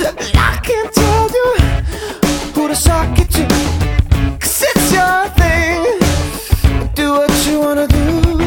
I can't tell you who to sock it to, 'cause it's your thing. Do what you wanna do.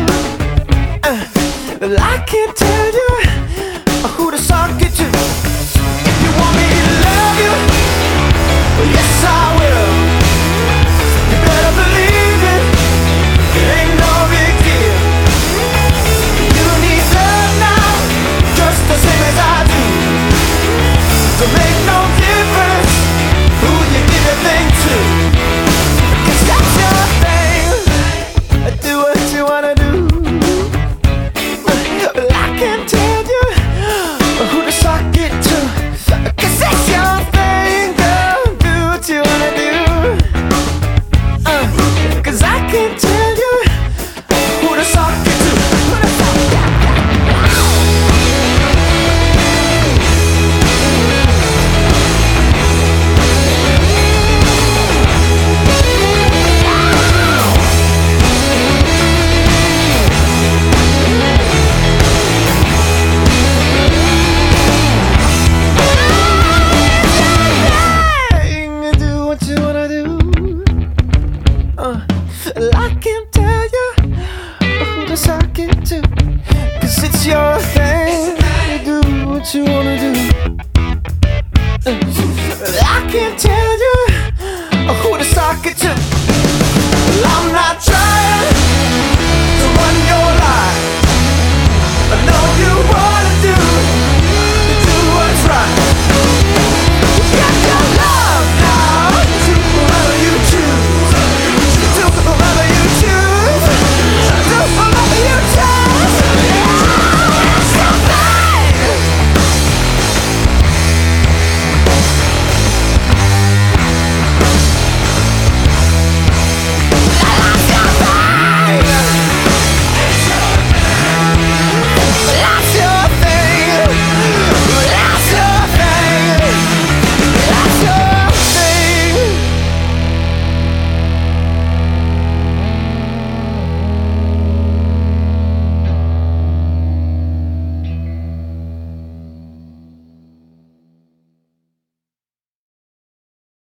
I can't tell you who to sock it to. If you want me to love you, well, yes I will. You better believe it. It ain't no big deal. You need love now, just the same as I do. So make no difference who you give your thing to, 'cause that's your thing. Do what you wanna do. But I can't tell you who to sock it to, 'cause that's your thing, girl. Do what you wanna do. 'Cause I can't tell you who to sock it to. Do what you wanna do. I can't tell you who to sock it to, 'cause it's your thing. Do what you wanna do. I can't tell you who to sock it to. Well, I'm